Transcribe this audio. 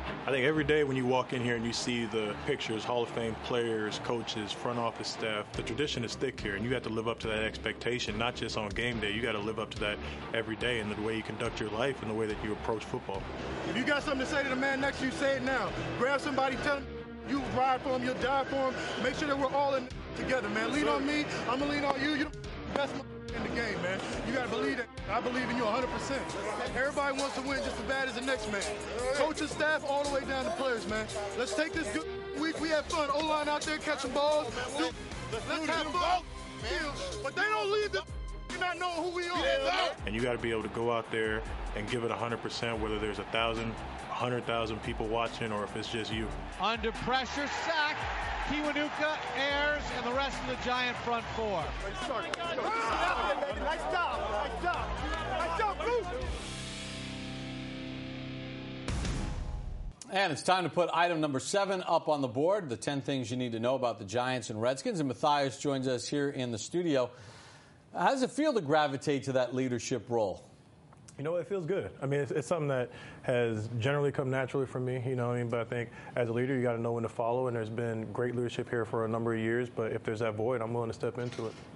I think every day when you walk in here and you see the pictures, Hall of Fame players, coaches, front office staff, the tradition is thick here, and you have to live up to that expectation, not just on game day. You got to live up to that every day in the way you conduct your life and the way that you approach football. If you got something to say to the man next to you, say it now. Grab somebody, tell him you ride for him, you'll die for him. Make sure that we're all in together, man. Lean on me, I'm going to lean on you. You're the best in the game, man. You got to believe that. I believe in you 100%. Everybody wants to win just as bad as the next man. Coaching staff all the way down to players, man. Let's take this good week. We have fun. O-line out there catching balls. Let's have fun. But they don't leave the not knowing who we are. And you got to be able to go out there and give it 100%, whether there's 1,000, 100,000 people watching, or if it's just you. Under pressure, sack. Kiwanuka, Ayers, and the rest of the Giant front four. Nice job. Nice job. Nice job, Bruce. And it's time to put item number 7 up on the board, the 10 things you need to know about the Giants and Redskins. And Matthias joins us here in the studio. How does it feel to gravitate to that leadership role? You know, it feels good. I mean, it's something that has generally come naturally for me, you know what I mean? But I think as a leader, you got to know when to follow, and there's been great leadership here for a number of years. But if there's that void, I'm willing to step into it.